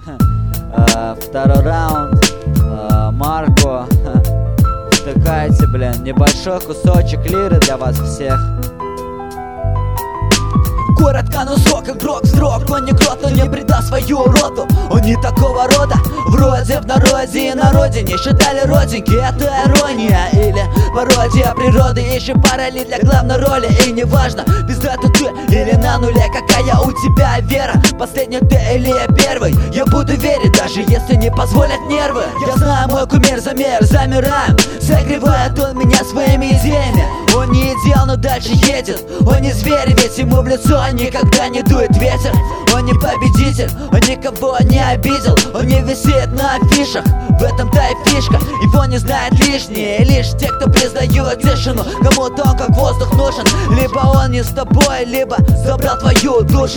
Второй раунд. Марко. Втыкайте, блин, небольшой кусочек лиры для вас всех. Коротко, но срок, игрок вздрог. Он не крот, но не предаст свою роду. Он не такого рода, вроде в народе и на родине считали родинки. Это ирония или пародия природы. Ищем параллель для главной роли. И неважно, пизда ты или на нуле. Какая у тебя вера, последний ты или я первый. Я буду верить, даже если не позволят нервы. Я знаю, мой кумир замираем. Согревает он меня своими идеями. Он не идеал, но дальше едет. Он не зверь, ведь ему в лицо никогда не дует ветер. Он не победитель, он никого не обидел. Он не висит на афишах, в этом-то и фишка. Его не знают лишние, лишь те, кто признают тишину. Кому-то он как воздух нужен. Либо он не с тобой, либо забрал твою душу.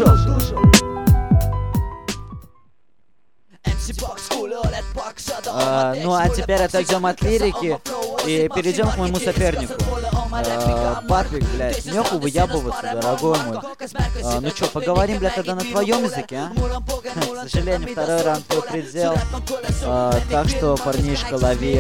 Ну а теперь отойдем от лирики и перейдем к моему сопернику. Патрик, блядь, нехуй выябываться, дорогой мой. Ну чё, поговорим, блядь, тогда на твоем языке, а? К сожалению, второй раунд твой предел. Так что, парнишка, лови.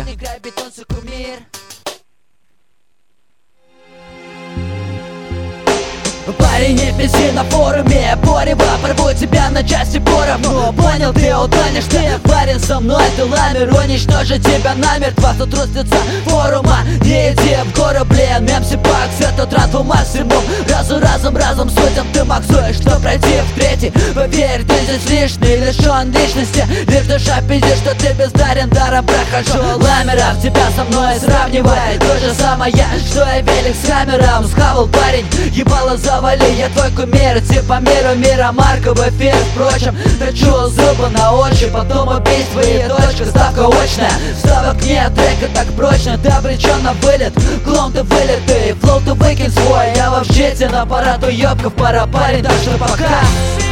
Парень, не писи на форуме, порево порву тебя на части поровну. Понял, ты утонешь, ты парень со мной. Ты ламер, уничтожит тебя намертво. Тут трусится форума, не иди в гору, блин. Мемси-пакс, это трату максимум. Разум, судям ты максуешь, что пройти в третий. Поверь, ты здесь лишний, лишен личности. Лишь душа пиздит, что ты бездарен, даром прохожу. Ламеров тебя со мной сравнивает. То же самое, что и велик с хаммером. Схавал парень, ебало завали, я твой кумир. Типа мира Марко в эфир. Впрочем, точу зубы на очи, потом убийство и точка, ставка очная. Ставок нет, трека так прочно. Ты обречен на вылет, клон ты вылитый. Флоу ты выкинь свой, я вообще тебе на парад уёбков пара парень. Так что пока.